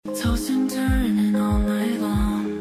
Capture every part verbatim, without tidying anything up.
Tossing, turning all night long,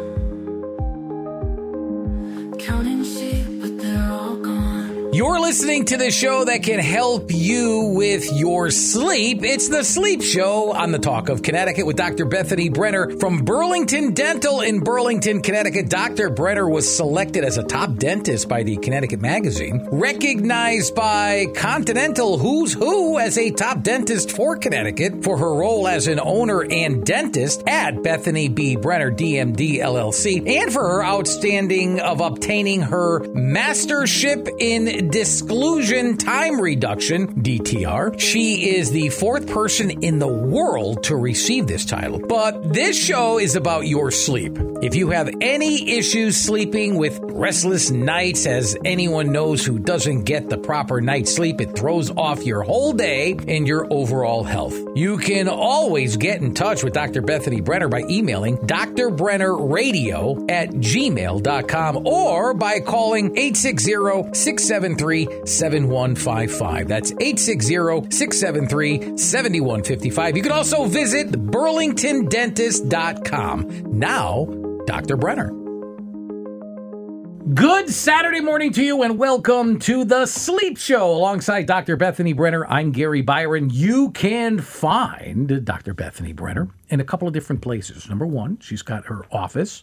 counting sheep, but they're all gone. You're listening to the show that can help you with your sleep. It's The Sleep Show on the Talk of Connecticut with Doctor Bethany Brenner from Burlington Dental in Burlington, Connecticut. Doctor Brenner was selected as a top dentist by the Connecticut Magazine, recognized by Continental Who's Who as a top dentist for Connecticut for her role as an owner and dentist at Bethany B. Brenner, D M D, L L C, and for her outstanding of obtaining her mastership in disclusion time reduction, D T R. She is the fourth person in the world to receive this title. But this show is about your sleep. If you have any issues sleeping with restless nights, as anyone knows who doesn't get the proper night's sleep, it throws off your whole day and your overall health. You can always get in touch with Doctor Bethany Brenner by emailing drbrennerradio at gmail dot com or by calling eight six zero, six seven three, seven one five five. That's eight six zero, six seven three, seven one five five. You can also visit burlington dentist dot com. Now, Doctor Brenner. Good Saturday morning to you and welcome to The Sleep Show. Alongside Doctor Bethany Brenner, I'm Gary Byron. You can find Doctor Bethany Brenner in a couple of different places. Number one, she's got her office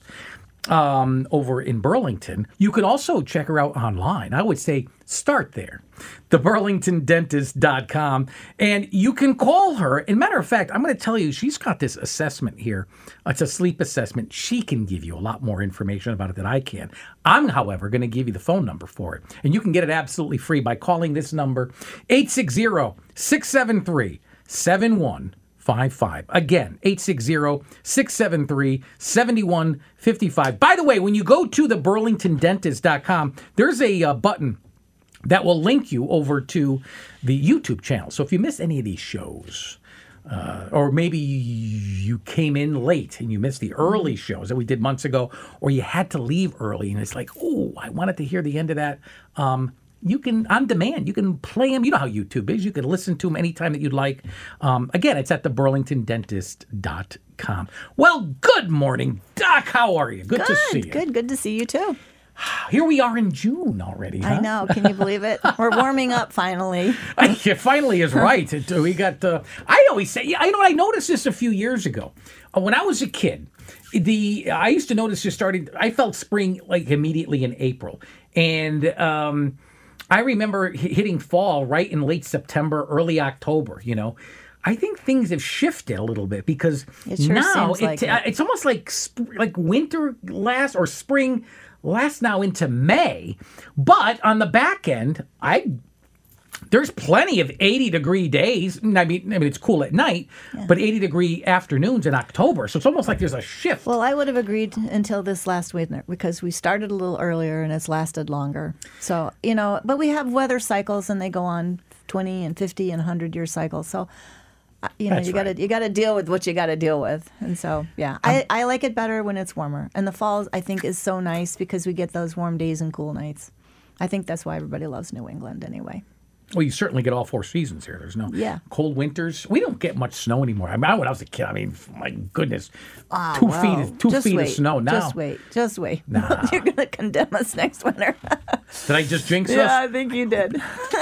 um, over in Burlington. You can also check her out online. I would say start there, the burlington dentist dot com, and you can call her. And matter of fact, I'm going to tell you, she's got this assessment here. It's a sleep assessment. She can give you a lot more information about it than I can. I'm, however, going to give you the phone number for it, and you can get it absolutely free by calling this number, eight six zero, six seven three, seven one five five. Again, eight six zero, six seven three, seven one five five. By the way, when you go to the burlington dentist dot com, there's a uh, button that will link you over to the YouTube channel. So if you miss any of these shows, uh, or maybe you came in late and you missed the early shows that we did months ago, or you had to leave early and it's like, oh, I wanted to hear the end of that. Um, you can, on demand, you can play them. You know how YouTube is. You can listen to them anytime that you'd like. Um, again, it's at the burlington dentist dot com. Well, good morning, Doc. How are you? Good, good to see you. Good, good to see you too. Here we are in June already, huh? I know. Can you believe it? We're warming up finally. It finally is right. We got. Uh, I always say. I know. I noticed this a few years ago. Uh, when I was a kid, the I used to notice just starting. I felt spring like immediately in April, and um, I remember hitting fall right in late September, early October. You know. I think things have shifted a little bit because it sure now seems like it, it. it's almost like sp- like winter lasts or spring lasts now into May. But on the back end, I there's plenty of eighty degree days. I mean, I mean it's cool at night, yeah. But eighty degree afternoons in October. So it's almost like there's a shift. Well, I would have agreed until this last winter because we started a little earlier and it's lasted longer. So, you know, but we have weather cycles and they go on twenty and fifty and one hundred year cycles. So you know, That's you got to right. you got to deal with what you got to deal with, and so yeah, I, I like it better when it's warmer. And the fall, I think, is so nice because we get those warm days and cool nights. I think that's why everybody loves New England, anyway. Well, you certainly get all four seasons here. There's no yeah. cold winters. We don't get much snow anymore. I mean, when I was a kid, I mean, my goodness, oh, two well, feet, of, two just feet wait, of snow now. Just wait, just wait. Nah. You're gonna condemn us next winter. Did I just jinx yeah, us? I think you did.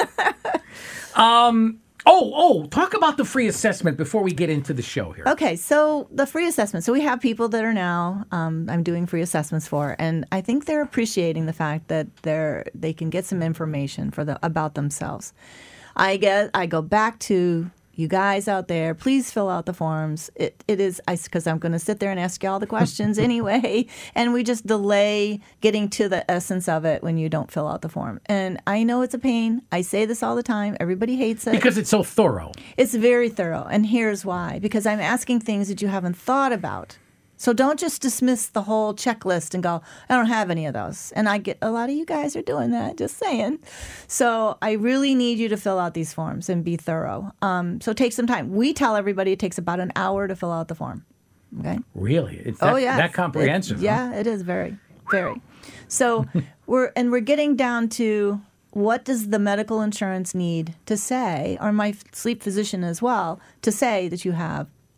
um. Oh, oh, talk about the free assessment before we get into the show here. Okay, so the free assessment. So we have people that are now um, I'm doing free assessments for, and I think they're appreciating the fact that they're they can get some information for the about themselves. I get I go back to you guys out there. Please fill out the forms. It it is I because I'm going to sit there and ask you all the questions anyway, and we just delay getting to the essence of it when you don't fill out the form. And I know it's a pain. I say this all the time. Everybody hates it because it's so thorough. It's very thorough, and here's why: because I'm asking things that you haven't thought about. So don't just dismiss the whole checklist and go, I don't have any of those. And I get a lot of you guys are doing that, just saying. So I really need you to fill out these forms and be thorough. Um, so take some time. We tell everybody it takes about an hour to fill out the form. Okay? Really? It's that, oh, yeah. that comprehensive? It, huh? Yeah, it is very, very. So we're and we're getting down to what does the medical insurance need to say, or my sleep physician as well, to say that you have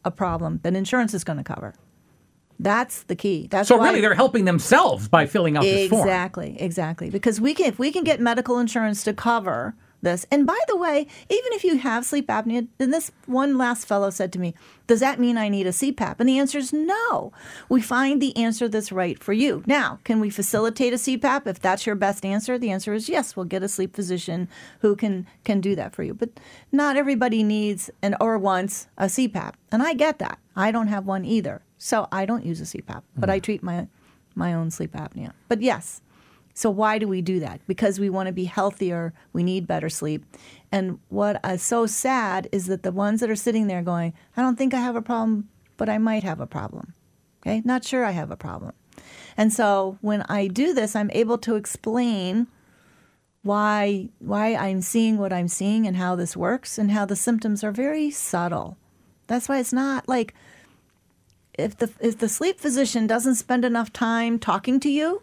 a problem that insurance is going to cover. That's the key. That's So why, really, they're helping themselves by filling out this form. Exactly, exactly. Because we can, if we can get medical insurance to cover this, and by the way, even if you have sleep apnea, and this one last fellow said to me, does that mean I need a C PAP? And the answer is no. We find the answer that's right for you. Now, can we facilitate a C PAP? If that's your best answer, the answer is yes. We'll get a sleep physician who can can do that for you. But not everybody needs and or wants a C PAP, and I get that. I don't have one either. So I don't use a C PAP, but I treat my my own sleep apnea. But yes, so why do we do that? Because we want to be healthier. We need better sleep. And what is so sad is that the ones that are sitting there going, I don't think I have a problem, but I might have a problem. Okay, not sure I have a problem. And so when I do this, I'm able to explain why why I'm seeing what I'm seeing and how this works and how the symptoms are very subtle. That's why it's not like, If the if the sleep physician doesn't spend enough time talking to you,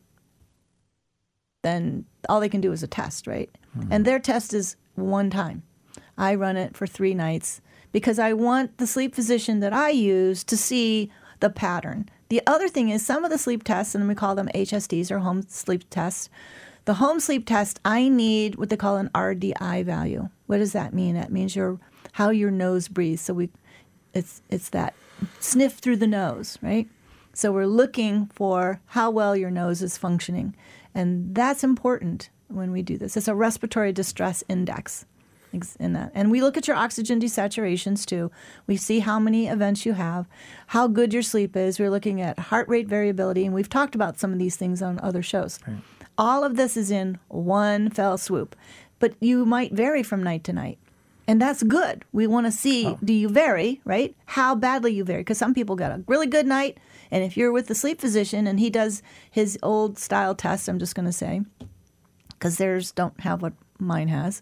then all they can do is a test, right? Mm-hmm. And their test is one time. I run it for three nights because I want the sleep physician that I use to see the pattern. The other thing is some of the sleep tests, and we call them H S Ds or home sleep tests. The home sleep test, I need what they call an R D I value. What does that mean? That means your how your nose breathes. So we, it's it's that. Sniff through the nose, right? So we're looking for how well your nose is functioning. And that's important when we do this. It's a respiratory distress index in that. And we look at your oxygen desaturations too. We see how many events you have, how good your sleep is. We're looking at heart rate variability, and we've talked about some of these things on other shows. Right. All of this is in one fell swoop. But you might vary from night to night. And that's good. We want to see, oh. do you vary, right? How badly you vary. Because some people get a really good night, and if you're with the sleep physician and he does his old style test, I'm just going to say, because theirs don't have what mine has,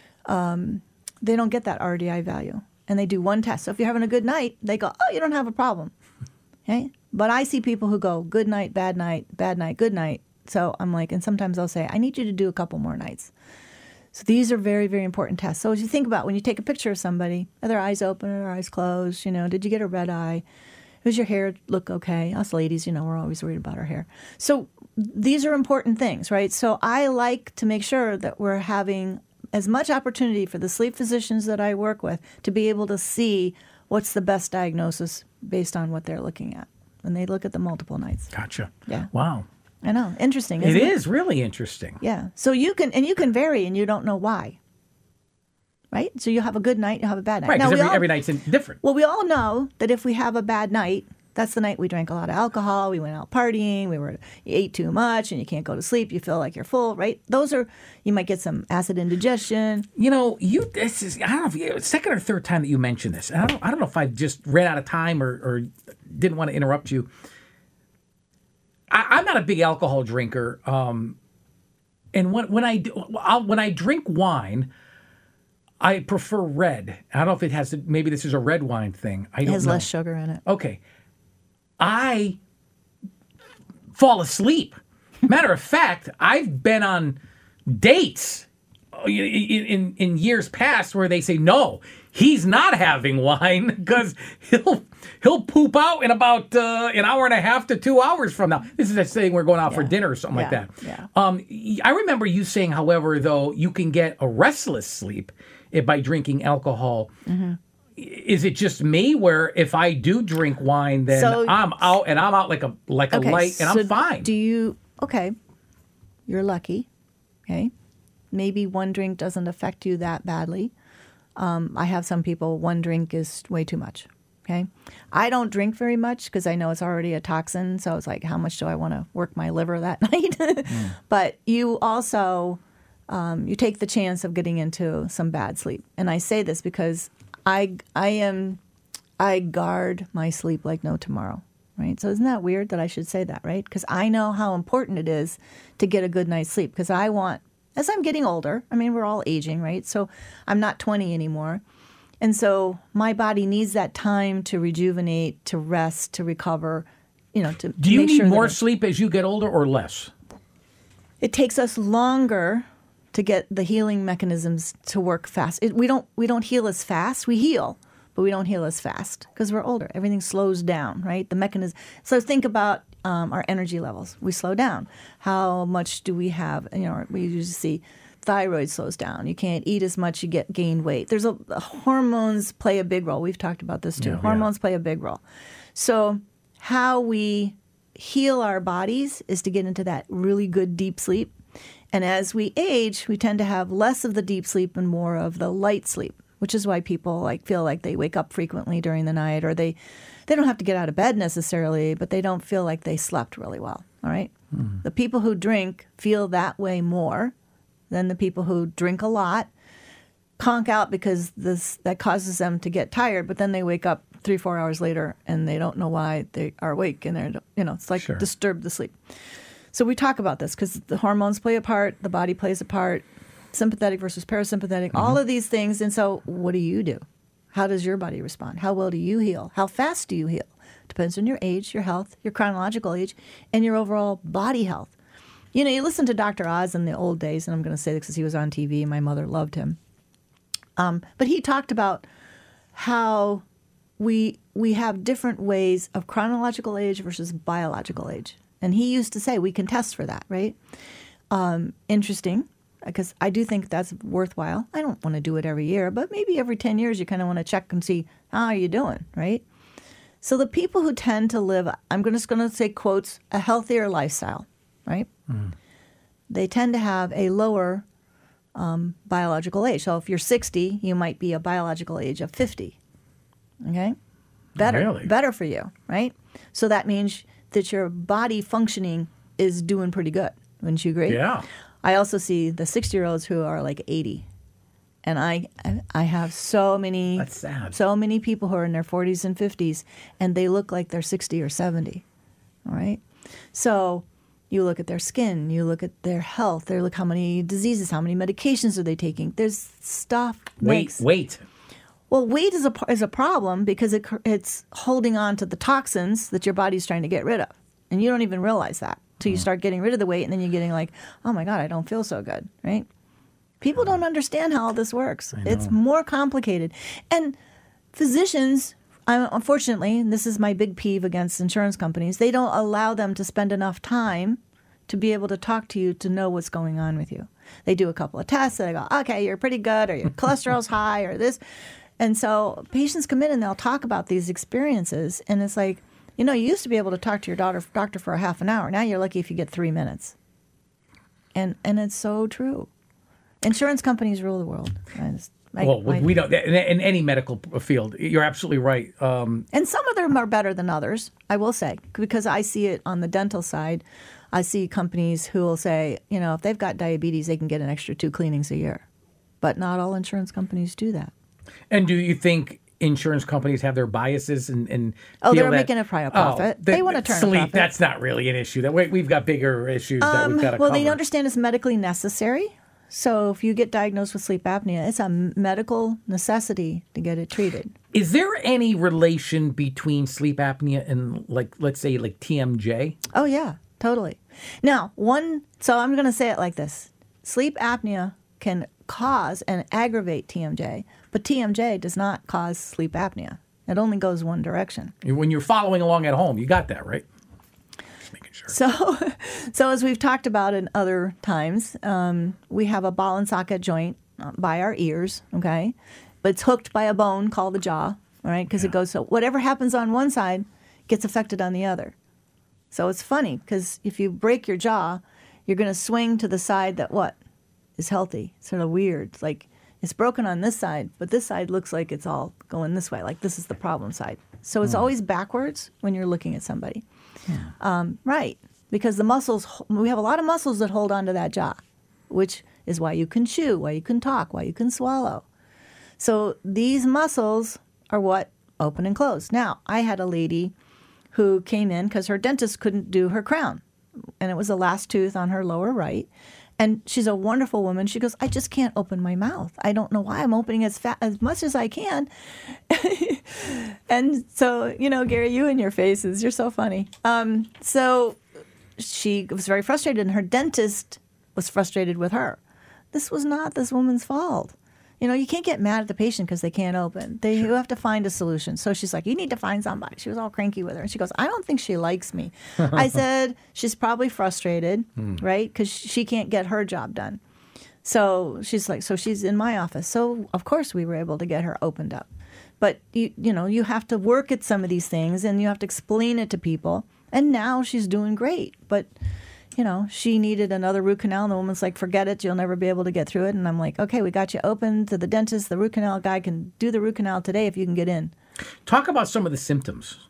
um, they don't get that R D I value. And they do one test. So if you're having a good night, they go, oh, you don't have a problem. Okay? But I see people who go, good night, bad night, bad night, good night. So I'm like, and sometimes I'll say, I need you to do a couple more nights. So these are very, very important tests. So as you think about when you take a picture of somebody, are their eyes open or their eyes closed? You know, did you get a red eye? Does your hair look okay? Us ladies, you know, we're always worried about our hair. So these are important things, right? So I like to make sure that we're having as much opportunity for the sleep physicians that I work with to be able to see what's the best diagnosis based on what they're looking at. And they look at the multiple nights. Gotcha. Yeah. Wow. I know. Interesting, It isn't it? is really interesting. Yeah. So you can, and you can vary and you don't know why. Right? So you'll have a good night, you'll have a bad night. Right, Now, because we every, all, every night's in- different. Well, we all know that if we have a bad night, that's the night we drank a lot of alcohol, we went out partying, we were you ate too much, and you can't go to sleep, you feel like you're full, right? Those are, you might get some acid indigestion. You know, you this is, I don't know if you, second or third time that you mentioned this. I don't, I don't know if I just ran out of time or, or didn't want to interrupt you. I, I'm not a big alcohol drinker. Um, and when, when, I do, I'll, when I drink wine, I prefer red. I don't know if it has, to, maybe this is a red wine thing. I don't It has know. less sugar in it. Okay. I fall asleep. Matter of fact, I've been on dates in, in, in years past where they say, no, he's not having wine because he'll he'll poop out in about uh, an hour and a half to two hours from now. This is a saying we're going out Yeah. for dinner or something Yeah. like that. Yeah. Um, I remember you saying, however, though, you can get a restless sleep if by drinking alcohol. Mm-hmm. Is it just me where if I do drink wine, then So- I'm out and I'm out like a like a Okay, light and so I'm fine? Do you, okay, you're lucky, okay? Maybe one drink doesn't affect you that badly. Um, I have some people, one drink is way too much, okay? I don't drink very much because I know it's already a toxin, so it's like, how much do I want to work my liver that night? mm. But you also, um, you take the chance of getting into some bad sleep. And I say this because I, I am, I guard my sleep like no tomorrow. Right. So isn't that weird that I should say that, right? Because I know how important it is to get a good night's sleep because I want, as I'm getting older, I mean, we're all aging, right? So I'm not twenty anymore. And so my body needs that time to rejuvenate, to rest, to recover, you know, to Do you make need sure that more it, sleep as you get older or less? it takes us longer to get the healing mechanisms to work fast. It, we don't we don't heal as fast. We heal, but we don't heal as fast because we're older. Everything slows down, right? The mechanism. So think about um, our energy levels. We slow down. How much do we have? You know, we usually see thyroid slows down. You can't eat as much. You get gain weight. There's a hormones play a big role. We've talked about this too. Yeah, hormones yeah. play a big role. So how we heal our bodies is to get into that really good deep sleep. And as we age, we tend to have less of the deep sleep and more of the light sleep, which is why people like feel like they wake up frequently during the night, or they, they don't have to get out of bed necessarily, but they don't feel like they slept really well. All right. Mm. The people who drink feel that way more than the people who drink a lot, conk out because this that causes them to get tired, but then they wake up three, four hours later and they don't know why they are awake, and they're, you know, it's like Sure. disturb the sleep. So we talk about this because the hormones play a part, the body plays a part, sympathetic versus parasympathetic, mm-hmm. all of these things. And so what do you do? How does your body respond? How well do you heal? How fast do you heal? Depends on your age, your health, your chronological age, and your overall body health. You know, you listen to Doctor Oz in the old days, and I'm going to say this because he was on T V and my mother loved him. Um, but he talked about how we we have different ways of chronological age versus biological age. And he used to say we can test for that, right? Um, interesting, because I do think that's worthwhile. I don't want to do it every year, but maybe every ten years you kind of want to check and see, how are you doing, right? So the people who tend to live, I'm just going to say quotes, a healthier lifestyle, right? Mm. They tend to have a lower um, biological age. So if you're sixty, you might be a biological age of fifty, okay? Better, really? better for you, right? So that means that your body functioning is doing pretty good. Wouldn't you agree? Yeah. I also see the sixty-year-olds who are like eighty. And I I have so many That's sad. so many people who are in their forties and fifties, and they look like they're sixty or seventy. All right? So you look at their skin, you look at their health, they look how many diseases, how many medications are they taking. There's stuff. Wait, makes, wait. Well, weight is a is a problem because it it's holding on to the toxins that your body's trying to get rid of, and you don't even realize that till you start getting rid of the weight, and then you're getting like, oh my God, I don't feel so good, right? People don't understand how all this works. It's more complicated, and physicians, I'm, unfortunately, and this is my big peeve against insurance companies, they don't allow them to spend enough time to be able to talk to you to know what's going on with you. They do a couple of tests, and they go, okay, you're pretty good, or your cholesterol's high, or this. And so patients come in and they'll talk about these experiences, and it's like, you know, you used to be able to talk to your daughter, doctor for a half an hour. Now you're lucky if you get three minutes. And and it's so true. Insurance companies rule the world. I just, I, well, I, we don't in, in any medical field. You're absolutely right. Um, and some of them are better than others, I will say, because I see it on the dental side. I see companies who will say, you know, if they've got diabetes, they can get an extra two cleanings a year. But not all insurance companies do that. And do you think insurance companies have their biases and, and oh, feel they're that, making a profit. Oh, they want to turn sleep, a profit. That's not really an issue. That we, we've got bigger issues that Um, we've got to well, cover. they understand it's medically necessary. So if you get diagnosed with sleep apnea, it's a medical necessity to get it treated. Is there any relation between sleep apnea and, like, let's say, like T M J? Oh, yeah, totally. Now, one, so I'm going to say it like this. Sleep apnea can cause and aggravate T M J, but T M J does not cause sleep apnea. It only goes one direction. When you're following along at home, you got that, right? Just making sure. So, so as we've talked about in other times, um, we have a ball and socket joint by our ears, okay? But it's hooked by a bone called the jaw, all right? Because yeah. it goes, so whatever happens on one side gets affected on the other. So it's funny, because if you break your jaw, you're going to swing to the side that what? Is healthy. It's sort of weird. It's like it's broken on this side, but this side looks like it's all going this way, like this is the problem side. So it's mm. always backwards when you're looking at somebody. Yeah. Um, right, because the muscles, we have a lot of muscles that hold onto that jaw, which is why you can chew, why you can talk, why you can swallow. So these muscles are what open and close. Now, I had a lady who came in because her dentist couldn't do her crown, and it was the last tooth on her lower right. And she's a wonderful woman. She goes, I just can't open my mouth. I don't know why. I'm opening as fat, as much as I can. And so, you know, Gary, you and your faces, you're so funny. Um, so she was very frustrated, and her dentist was frustrated with her. This was not this woman's fault. You know, you can't get mad at the patient because they can't open. They You have to find a solution. So she's like, you need to find somebody. She was all cranky with her. And she goes, I don't think she likes me. I said, she's probably frustrated, right? Because she can't get her job done. So she's like, so she's in my office. So, of course, we were able to get her opened up. But, you, you know, you have to work at some of these things and you have to explain it to people. And now she's doing great. But, you know, she needed another root canal. And the woman's like, forget it. You'll never be able to get through it. And I'm like, okay, we got you open to the dentist. The root canal guy can do the root canal today if you can get in. Talk about some of the symptoms.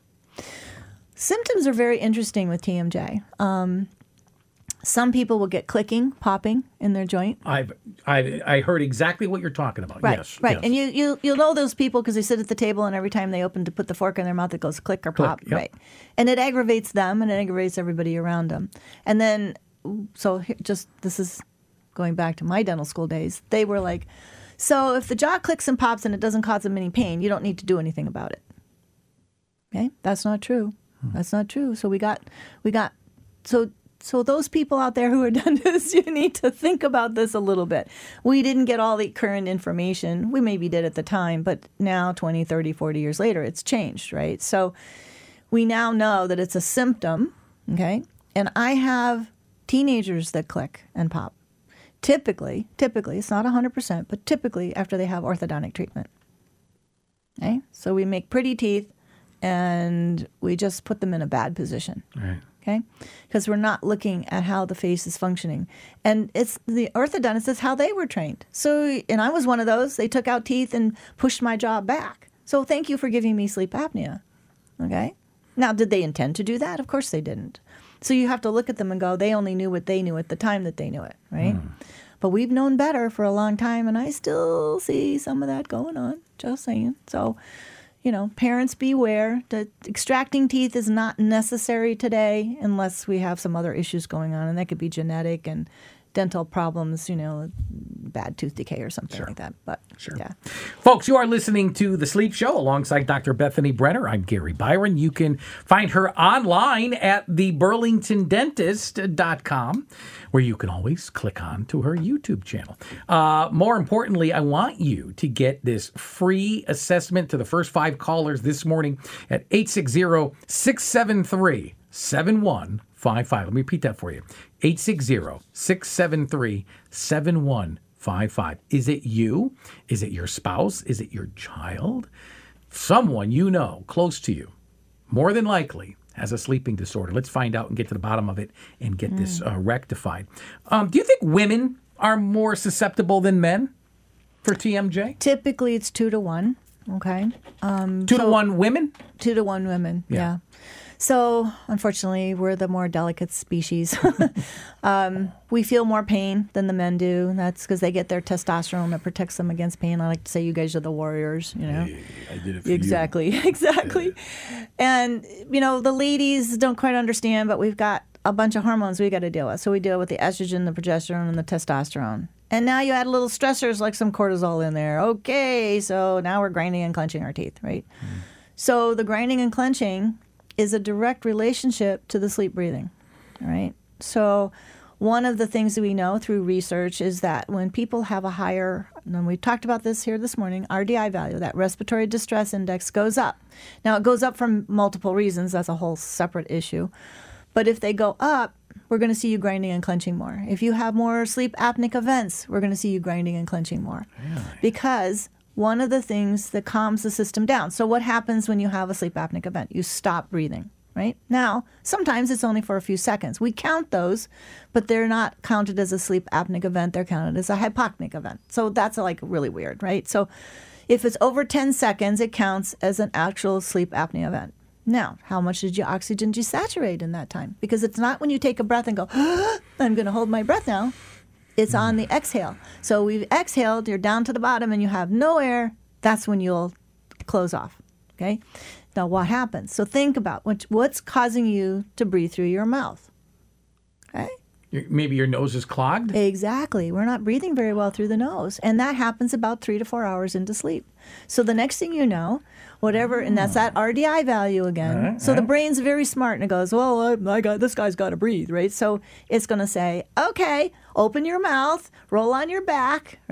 Symptoms are very interesting with T M J. Um, some people will get clicking, popping in their joint. I've I I heard exactly what you're talking about. Right, yes, right. yes. And you, you, you'll know those people because they sit at the table and every time they open to put the fork in their mouth, it goes click or pop. Click, yep. Right. And it aggravates them and it aggravates everybody around them. And then, so here, just this is going back to my dental school days. They were like, so if the jaw clicks and pops and it doesn't cause them any pain, you don't need to do anything about it. Okay? That's not true. Hmm. That's not true. So we got, we got, so So those people out there who are dentists, you need to think about this a little bit. We didn't get all the current information. We maybe did at the time, but now twenty, thirty, forty years later, it's changed, right? So we now know that it's a symptom, okay? And I have teenagers that click and pop. Typically, typically, it's not one hundred percent, but typically after they have orthodontic treatment. Okay? So we make pretty teeth and we just put them in a bad position. Right. Okay, because we're not looking at how the face is functioning. And it's the orthodontist is how they were trained. So, and I was one of those. They took out teeth and pushed my jaw back. So thank you for giving me sleep apnea. Okay. Now, did they intend to do that? Of course they didn't. So you have to look at them and go, they only knew what they knew at the time that they knew it, right? Mm. But we've known better for a long time, and I still see some of that going on, just saying. So, you know, parents beware that extracting teeth is not necessary today unless we have some other issues going on. And that could be genetic and dental problems, you know, bad tooth decay or something sure. like that. But sure. yeah. Folks, you are listening to The Sleep Show alongside Doctor Bethany Brenner. I'm Gary Byron. You can find her online at the burlington dentist dot com, where you can always click on to her YouTube channel. Uh, more importantly, I want you to get this free assessment to the first five callers this morning at eight six zero, six seven three, seven one five five. Let me repeat that for you. eight six zero, six seven three, seven one five five. Is it you? Is it your spouse? Is it your child? Someone you know close to you, more than likely, has a sleeping disorder. Let's find out and get to the bottom of it and get mm. this uh, rectified. Um, do you think women are more susceptible than men for T M J? Typically, it's two to one. Okay. Um, two so to one women? Two to one women, yeah. yeah. So, unfortunately, we're the more delicate species. um, we feel more pain than the men do. That's because they get their testosterone that protects them against pain. I like to say you guys are the warriors, you know. Hey, I did it for exactly, you. exactly. Yeah. And, you know, the ladies don't quite understand, but we've got a bunch of hormones we got to deal with. So we deal with the estrogen, the progesterone, and the testosterone. And now you add little stressors like some cortisol in there. Okay, so now we're grinding and clenching our teeth, right? Mm. So the grinding and clenching is a direct relationship to the sleep breathing, all right? So one of the things that we know through research is that when people have a higher, and we talked about this here this morning, R D I value, that respiratory distress index goes up. Now, it goes up for multiple reasons. That's a whole separate issue. But if they go up, we're going to see you grinding and clenching more. If you have more sleep apneic events, we're going to see you grinding and clenching more. Really? Because one of the things that calms the system down. So what happens when you have a sleep apneic event? You stop breathing, right? Now, sometimes it's only for a few seconds. We count those, but they're not counted as a sleep apneic event. They're counted as a hypopneic event. So that's like really weird, right? So if it's over ten seconds, it counts as an actual sleep apnea event. Now, how much did you oxygen desaturate in that time? Because it's not when you take a breath and go, I'm going to hold my breath now. It's on the exhale. So we've exhaled, you're down to the bottom, and you have no air. That's when you'll close off, okay? Now, what happens? So think about what, what's causing you to breathe through your mouth, okay? Maybe your nose is clogged? Exactly. We're not breathing very well through the nose. And that happens about three to four hours into sleep. So the next thing you know, whatever, and that's that R D I value again. Uh-huh. So the brain's very smart, and it goes, well, I, I got, this guy's got to breathe, right? So it's going to say, okay, open your mouth, roll on your back, right?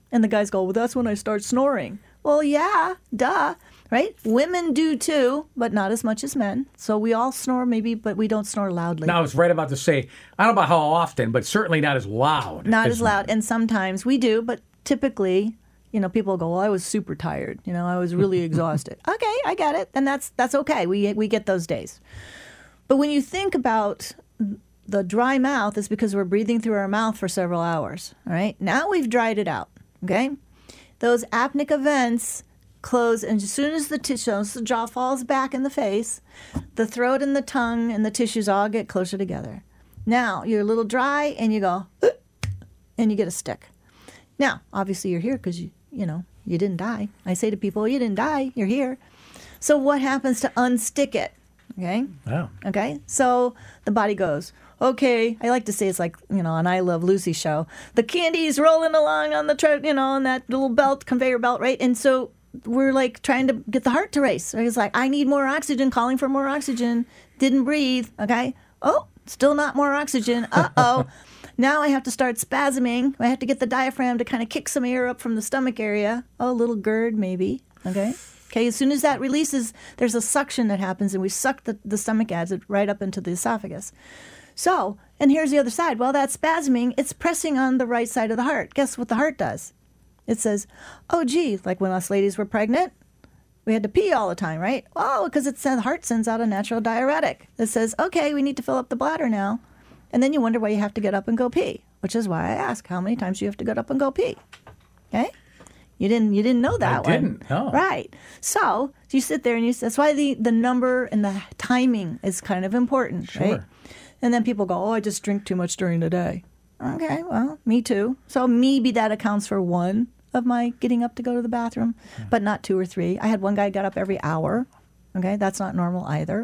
And the guys go, well, that's when I start snoring. Well, yeah, duh, right? Women do too, but not as much as men. So we all snore maybe, but we don't snore loudly. Now, I was right about to say, I don't know about how often, but certainly not as loud. Not as loud. And sometimes we do, but typically, you know, people go, well, I was super tired. You know, I was really exhausted. Okay, I get it. And that's that's okay. We we get those days. But when you think about the dry mouth, it's because we're breathing through our mouth for several hours. All right. Now we've dried it out. Okay. Those apneic events close, and as soon as the tissue, the jaw falls back in the face, the throat and the tongue and the tissues all get closer together. Now you're a little dry, and you go, and you get a stick. Now, obviously, you're here because you, you know, you didn't die. I say to people, you didn't die. You're here. So what happens to unstick it? Okay. Wow. Okay. So the body goes, okay. I like to say it's like, you know, on I Love Lucy show. The candy's rolling along on the, tra- you know, on that little belt, conveyor belt, right? And so we're like trying to get the heart to race. It's like, I need more oxygen, calling for more oxygen. Didn't breathe. Okay. Oh, still not more oxygen. Uh-oh. Now I have to start spasming. I have to get the diaphragm to kind of kick some air up from the stomach area. Oh, a little GERD maybe. Okay. Okay, as soon as that releases, there's a suction that happens, and we suck the, the stomach acid right up into the esophagus. So, and here's the other side. While that's spasming, it's pressing on the right side of the heart. Guess what the heart does? It says, oh, gee, like when us ladies were pregnant, we had to pee all the time, right? Oh, because it says the heart sends out a natural diuretic. It says, okay, we need to fill up the bladder now. And then you wonder why you have to get up and go pee, which is why I ask, how many times do you have to get up and go pee? Okay? You didn't you didn't know that I one. didn't, no. Right. So you sit there and you that's why the, the number and the timing is kind of important, Sure. right? And then people go, oh, I just drink too much during the day. Okay, well, me too. So maybe that accounts for one of my getting up to go to the bathroom, yeah. but not two or three. I had one guy got up every hour. Okay, that's not normal either.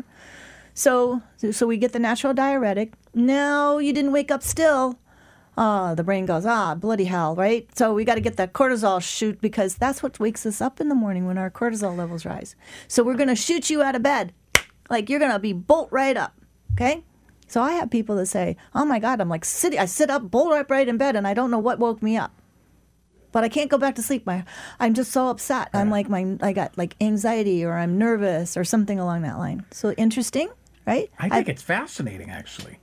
So so we get the natural diuretic. No, you didn't wake up still. Ah, the brain goes, ah, bloody hell, right? So we got to get that cortisol shoot because that's what wakes us up in the morning when our cortisol levels rise. So we're going to shoot you out of bed. Like you're going to be bolt right up, okay? So I have people that say, oh, my God, I'm like, sit, I sit up, bolt upright in bed, and I don't know what woke me up. But I can't go back to sleep. My, I'm just so upset. I'm like, my, I got like anxiety or I'm nervous or something along that line. So interesting, right? I think I, it's fascinating, actually.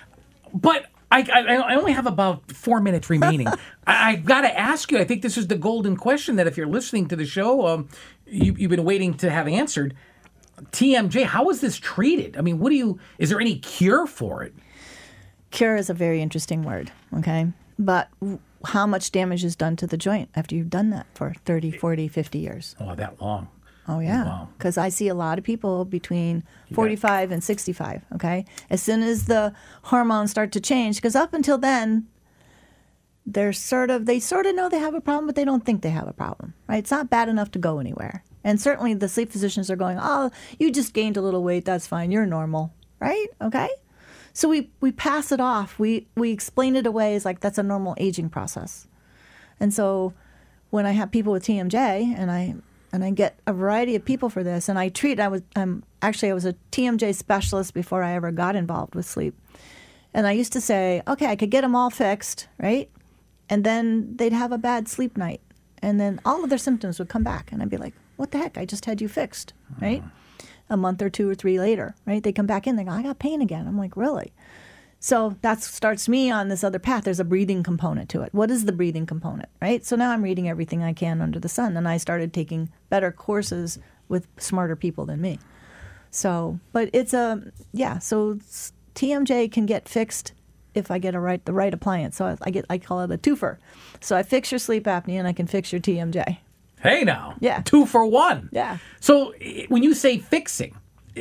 But I, I, I only have about four minutes remaining. I, I got to ask you, I think this is the golden question that if you're listening to the show, um, you, you've been waiting to have answered. T M J, how is this treated? I mean, what do you, is there any cure for it? Cure is a very interesting word, okay? But how much damage is done to the joint after you've done that for thirty, forty, fifty years? Oh, that long. Oh, yeah. Because wow. I see a lot of people between forty-five and sixty-five, okay? As soon as the hormones start to change, because up until then, they're sort of, they sort of know they have a problem, but they don't think they have a problem, right? It's not bad enough to go anywhere. And certainly the sleep physicians are going, oh, you just gained a little weight, that's fine, you're normal, right? Okay? So we, we pass it off. We, we explain it away as like that's a normal aging process. And so when I have people with T M J, and I... And I get a variety of people for this. And I treat, I was, I'm actually, I was a T M J specialist before I ever got involved with sleep. And I used to say, okay, I could get them all fixed, right? And then they'd have a bad sleep night. And then all of their symptoms would come back. And I'd be like, what the heck? I just had you fixed, right? Uh-huh. A month or two or three later, right? They come back in, they go, I got pain again. I'm like, really? So that starts me on this other path. There's a breathing component to it. What is the breathing component, right? So now I'm reading everything I can under the sun, and I started taking better courses with smarter people than me. So, but it's a, yeah, so T M J can get fixed if I get a right the right appliance. So I get I call it a twofer. So I fix your sleep apnea, and I can fix your T M J. Hey now. Yeah. Two for one. Yeah. So when you say fixing,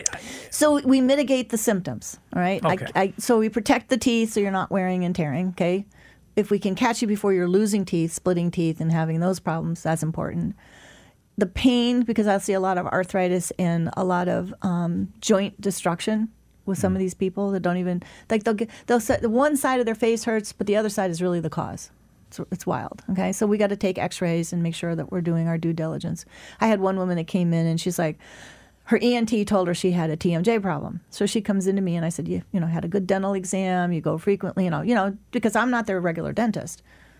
so we mitigate the symptoms, all right? Okay. I, I, so we protect the teeth so you're not wearing and tearing, okay? If we can catch you before you're losing teeth, splitting teeth, and having those problems, that's important. The pain, because I see a lot of arthritis and a lot of um, joint destruction with some mm. of these people that don't even, like they'll get, they'll say the one side of their face hurts, but the other side is really the cause. It's, it's wild, okay? So we got to take x-rays and make sure that we're doing our due diligence. I had one woman that came in and she's like, her E N T told her she had a T M J problem. So she comes into me and I said, you, you know, had a good dental exam, you go frequently, you know, you know, because I'm not their regular dentist.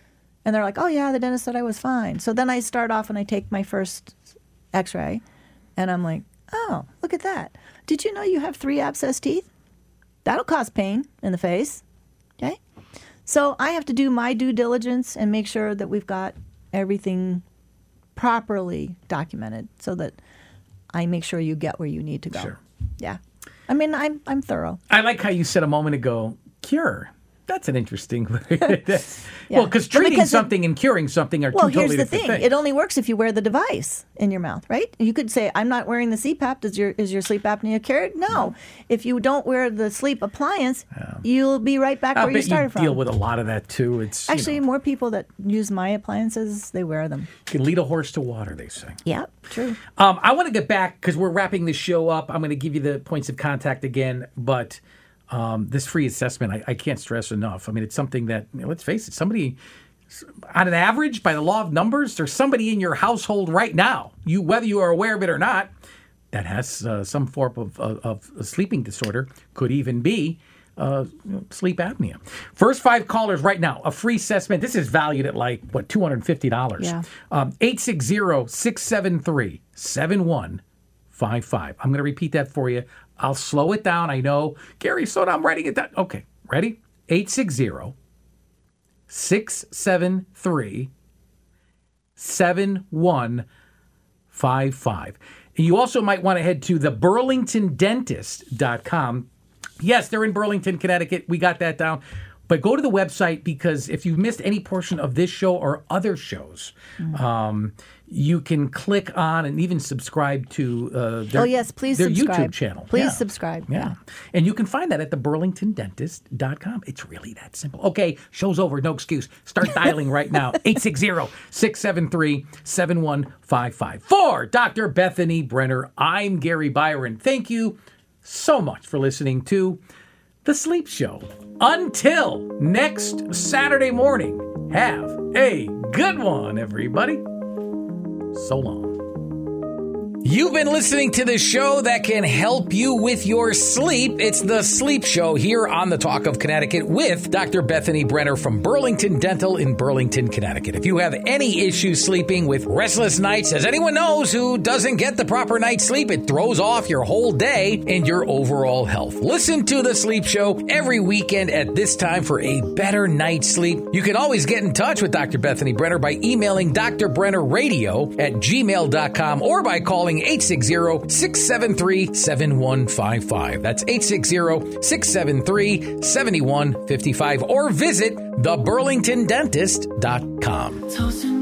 And they're like, oh, yeah, the dentist said I was fine. So then I start off and I take my first x-ray, and I'm like, oh, look at that. Did you know you have three abscess teeth? That'll cause pain in the face. Okay? So I have to do my due diligence and make sure that we've got everything properly documented so that I make sure you get where you need to go. Sure. Yeah. I mean, I'm I'm thorough. I like how you said a moment ago, cure. That's an interesting. That's, Yeah. Well, because But treating because it- something and curing something are Well, two totally here's the different thing. things. It only works if you wear the device in your mouth, right? You could say, I'm not wearing the C PAP. Does your is your sleep apnea cured? No. If you don't wear the sleep appliance, you'll be right back I where you bet started you from. deal with a lot of that too. It's you Actually, know, more people that use my appliances, they wear them. can lead a horse to water, they say. Yeah, true. Um, I want to get back because we're wrapping this show up. I'm going to give you the points of contact again, but um, this free assessment, I, I can't stress enough. I mean, it's something that, you know, let's face it, somebody, on an average, by the law of numbers, there's somebody in your household right now, you whether you are aware of it or not, that has uh, some form of, of, of a sleeping disorder, could even be uh, sleep apnea. First five callers right now, a free assessment. This is valued at like, what, two hundred fifty dollars. Yeah. Um, eight six zero, six seven three, seven one five five. I'm going to repeat that for you. I'll slow it down. I know. Gary, slow down. I'm writing it down. Okay. Ready? eight six zero, six seven three, seven one five five. And you also might want to head to the burlington dentist dot com. Yes, they're in Burlington, Connecticut. We got that down. But go to the website because if you missed any portion of this show or other shows, mm. um, you can click on and even subscribe to uh, their, oh, yes, please their subscribe. YouTube channel. Please Yeah. subscribe. Yeah. Yeah. And you can find that at the burlington dentist dot com. It's really that simple. Okay, show's over. No excuse. Start dialing right now. eight six zero, six seven three, seven one five five. For Doctor Bethany Brenner, I'm Gary Byron. Thank you so much for listening to The Sleep Show. Until next Saturday morning, have a good one, everybody. So long. You've been listening to the show that can help you with your sleep. It's The Sleep Show here on the Talk of Connecticut with Doctor Bethany Brenner from Burlington Dental in Burlington, Connecticut. If you have any issues sleeping with restless nights, as anyone knows who doesn't get the proper night's sleep, it throws off your whole day and your overall health. Listen to The Sleep Show every weekend at this time for a better night's sleep. You can always get in touch with Doctor Bethany Brenner by emailing d r brenner radio at gmail dot com or by calling eight six zero, six seven three, seven one five five. That's eight six zero, six seven three, seven one five five. Or visit the burlington dentist dot com. Toasting